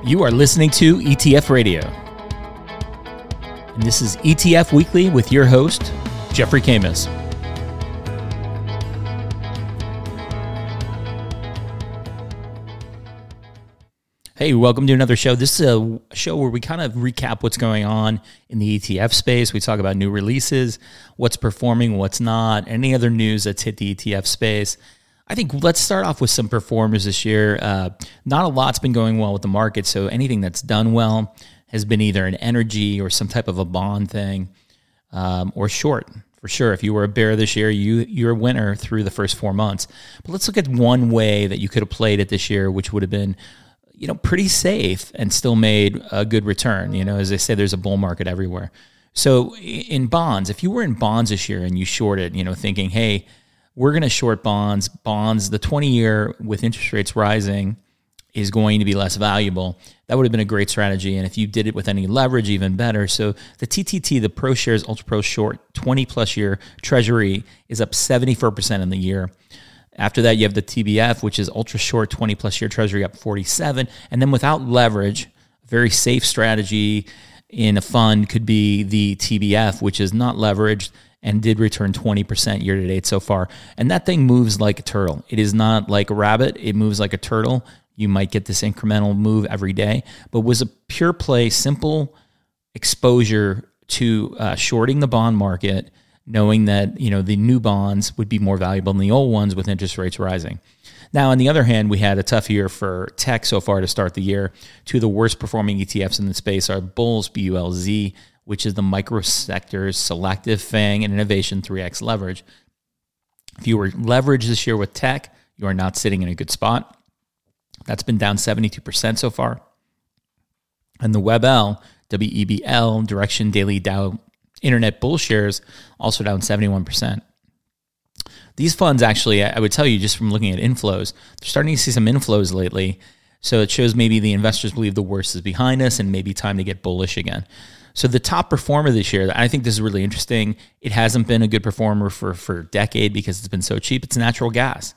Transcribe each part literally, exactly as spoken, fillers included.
You are listening to E T F Radio. And this is E T F Weekly with your host, Jeffrey Camus. Hey, welcome to another show. This is a show where we kind of recap what's going on in the E T F space. We talk about new releases, what's performing, what's not, any other news that's hit the E T F space. I think let's start off with some performers this year. Uh, not a lot's been going well with the market, so anything that's done well has been either an energy or some type of a bond thing, um, or short. For sure, if you were a bear this year, you, you're a winner through the first four months. But let's look at one way that you could have played it this year, which would have been, you know, pretty safe and still made a good return. You know, as they say, there's a bull market everywhere. So in bonds, if you were in bonds this year and you shorted, you know, thinking, hey, we're going to short bonds. Bonds, the twenty-year with interest rates rising is going to be less valuable. That would have been a great strategy. And if you did it with any leverage, even better. So the T T T, the ProShares Ultra Pro Short twenty-plus year Treasury is up seventy-four percent in the year. After that, you have the T B F, which is Ultra Short twenty-plus year Treasury up forty-seven. And then without leverage, a very safe strategy in a fund could be the T B F, which is not leveraged, and did return twenty percent year to date so far. And that thing moves like a turtle. It is not like a rabbit. It moves like a turtle. You might get this incremental move every day, but was a pure play, simple exposure to uh, shorting the bond market, knowing that, you know, the new bonds would be more valuable than the old ones with interest rates rising. Now, on the other hand, we had a tough year for tech so far to start the year. Two of the worst performing E T Fs in the space are Bulls, B U L Z, which is the microsectors, selective FANG, and innovation three X leverage. If you were leveraged this year with tech, you are not sitting in a good spot. That's been down seventy-two percent so far. And the WebL, W E B L, Direction Daily Dow Internet Bull Shares, also down seventy-one percent. These funds actually, I would tell you just from looking at inflows, they're starting to see some inflows lately. So it shows maybe the investors believe the worst is behind us and maybe time to get bullish again. So the top performer this year, I think this is really interesting. It hasn't been a good performer for, for a decade because it's been so cheap. It's natural gas.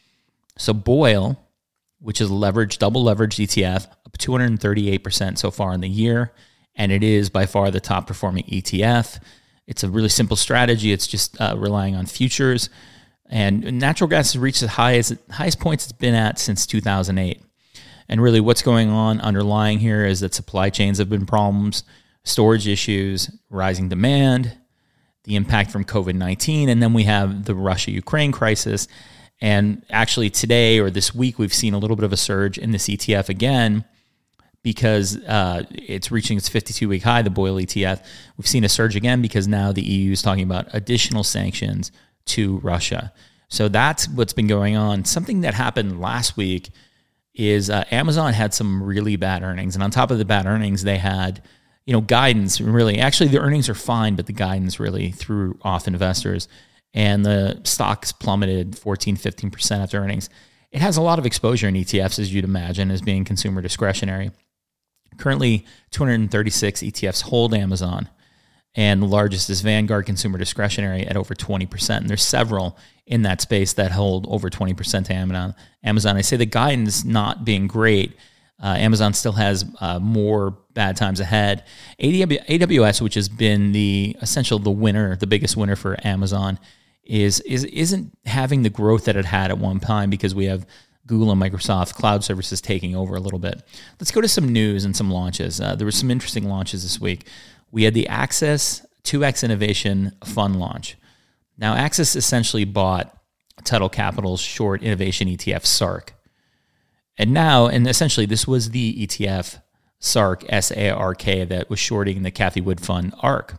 So Boyle, which is a leveraged, double leveraged E T F, up two hundred thirty-eight percent so far in the year. And it is by far the top performing E T F. It's a really simple strategy. It's just uh, relying on futures. And natural gas has reached the highest, highest points it's been at since two thousand eight. And really what's going on underlying here is that supply chains have been problems, storage issues, rising demand, the impact from covid nineteen, and then we have the Russia-Ukraine crisis. And actually today or this week, we've seen a little bit of a surge in this E T F again because uh, it's reaching its fifty-two-week high, the Boyle E T F. We've seen a surge again because now the E U is talking about additional sanctions to Russia. So that's what's been going on. Something that happened last week is uh, Amazon had some really bad earnings. And on top of the bad earnings, they had, you know, guidance really. Actually, the earnings are fine, but the guidance really threw off investors. And the stocks plummeted fourteen, fifteen percent after earnings. It has a lot of exposure in E T Fs, as you'd imagine, as being consumer discretionary. Currently, two hundred thirty-six E T Fs hold Amazon, and the largest is Vanguard Consumer Discretionary at over twenty percent. And there's several in that space that hold over twenty percent to Amazon. Amazon, I say the guidance not being great. Uh, Amazon still has uh, more bad times ahead. A W S, which has been the essential, the winner, the biggest winner for Amazon, is is isn't having the growth that it had at one time because we have Google and Microsoft cloud services taking over a little bit. Let's go to some news and some launches. Uh, there were some interesting launches this week. We had the Access two X Innovation Fund launch. Now, Access essentially bought Tuttle Capital's short innovation E T F, S A R K. And now, and essentially this was the E T F, S A R K, S A R K, that was shorting the Cathie Wood Fund, A R K.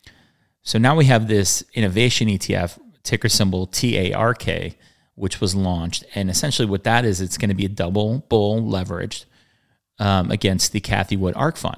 So now we have this innovation E T F, ticker symbol T A R K, which was launched. And essentially what that is, it's going to be a double bull leveraged um, against the Cathie Wood A R K fund.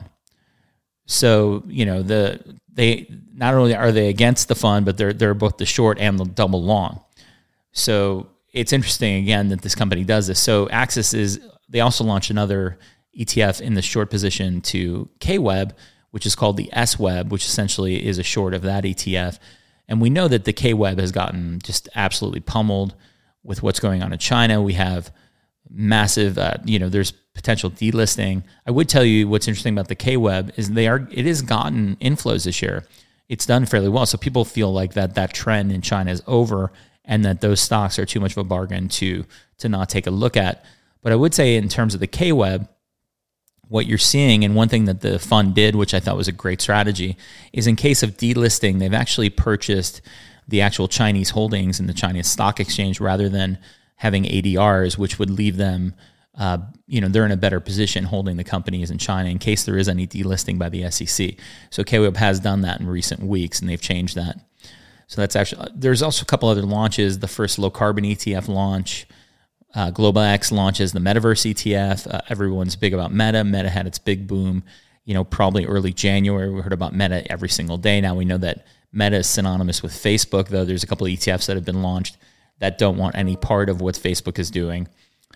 So, you know, the they not only are they against the fund, but they're they're both the short and the double long. So it's interesting, again, that this company does this. So Access is, they also launched another E T F in the short position to K W E B, which is called the S W E B, which essentially is a short of that E T F. And we know that the K W E B has gotten just absolutely pummeled with what's going on in China. We have massive, uh, you know, there's potential delisting. I would tell you what's interesting about the K-Web is they are, it has gotten inflows this year. It's done fairly well. So people feel like that that trend in China is over and that those stocks are too much of a bargain to, to not take a look at. But I would say in terms of the K-Web, what you're seeing, and one thing that the fund did, which I thought was a great strategy, is in case of delisting, they've actually purchased the actual Chinese holdings in the Chinese stock exchange rather than having A D Rs, which would leave them, uh, you know, they're in a better position holding the companies in China in case there is any delisting by the S E C. So K-Web has done that in recent weeks, and they've changed that. So that's actually, there's also a couple other launches. The first low carbon E T F launch, uh, Global X launches the Metaverse E T F. Uh, everyone's big about Meta. Meta had its big boom, you know, probably early January. We heard about Meta every single day. Now we know that Meta is synonymous with Facebook, though there's a couple of E T Fs that have been launched that don't want any part of what Facebook is doing.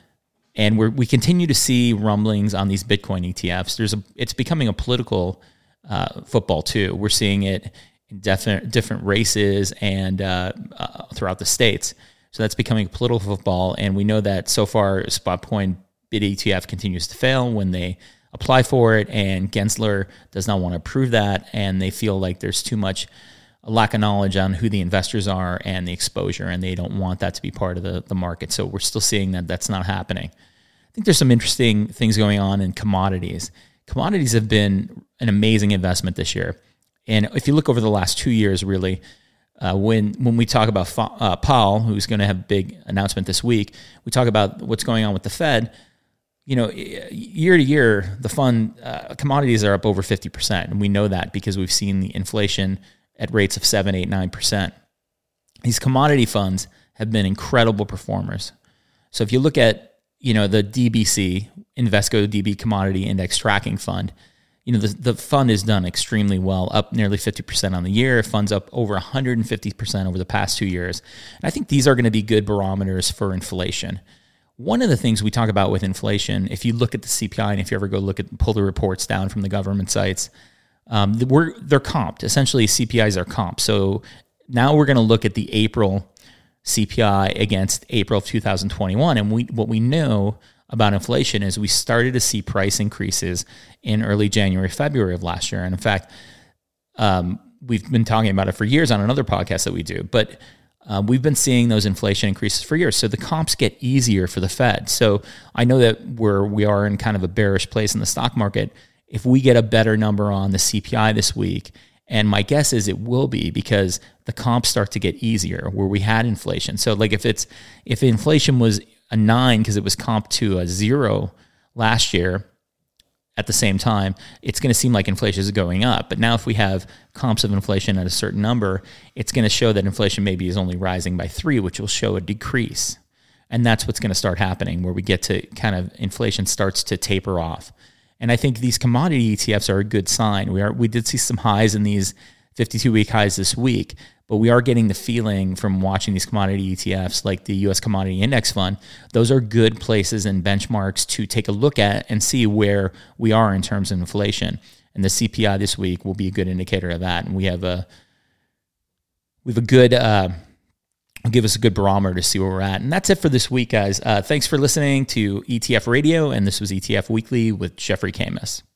And we're, we continue to see rumblings on these Bitcoin E T Fs. There's a, it's becoming a political uh, football too. We're seeing it in different different races and uh, uh, throughout the states. So that's becoming political football. And we know that so far, Spotcoin B I T E T F continues to fail when they apply for it, and Gensler does not want to approve that, and they feel like there's too much a lack of knowledge on who the investors are and the exposure, and they don't want that to be part of the, the market. So we're still seeing that that's not happening. I think there's some interesting things going on in commodities. Commodities have been an amazing investment this year. And if you look over the last two years, really, uh, when when we talk about uh, Powell, who's going to have a big announcement this week, we talk about what's going on with the Fed. You know, year to year, the fund uh, commodities are up over fifty percent. And we know that because we've seen the inflation at rates of seven, eight, nine percent. These commodity funds have been incredible performers. So if you look at, you know, the D B C, Invesco D B Commodity Index Tracking Fund, you know, the, the fund has done extremely well, up nearly fifty percent on the year. Fund's up over one hundred fifty percent over the past two years. And I think these are going to be good barometers for inflation. One of the things we talk about with inflation, if you look at the C P I, and if you ever go look at, pull the reports down from the government sites, um, we're, they're comped. Essentially, C P Is are comped. So now we're going to look at the April C P I against April of two thousand twenty-one. And we what we know about inflation is we started to see price increases in early January, February of last year. And in fact, um, we've been talking about it for years on another podcast that we do. But uh, we've been seeing those inflation increases for years. So the comps get easier for the Fed. So I know that we're, we are in kind of a bearish place in the stock market. If we get a better number on the C P I this week, and my guess is it will be because the comps start to get easier where we had inflation. So like if it's if inflation was a nine because it was comped to a zero last year at the same time, it's going to seem like inflation is going up. But now if we have comps of inflation at a certain number, it's going to show that inflation maybe is only rising by three, which will show a decrease. And that's what's going to start happening where we get to kind of inflation starts to taper off. And I think these commodity E T Fs are a good sign. We are we did see some highs in these fifty-two week highs this week, but we are getting the feeling from watching these commodity E T Fs like the U S Commodity Index Fund. Those are good places and benchmarks to take a look at and see where we are in terms of inflation. And the C P I this week will be a good indicator of that. And we have a we have a good uh, give us a good barometer to see where we're at. And that's it for this week, guys. Uh, thanks for listening to E T F Radio, and this was E T F Weekly with Jeffrey Camus.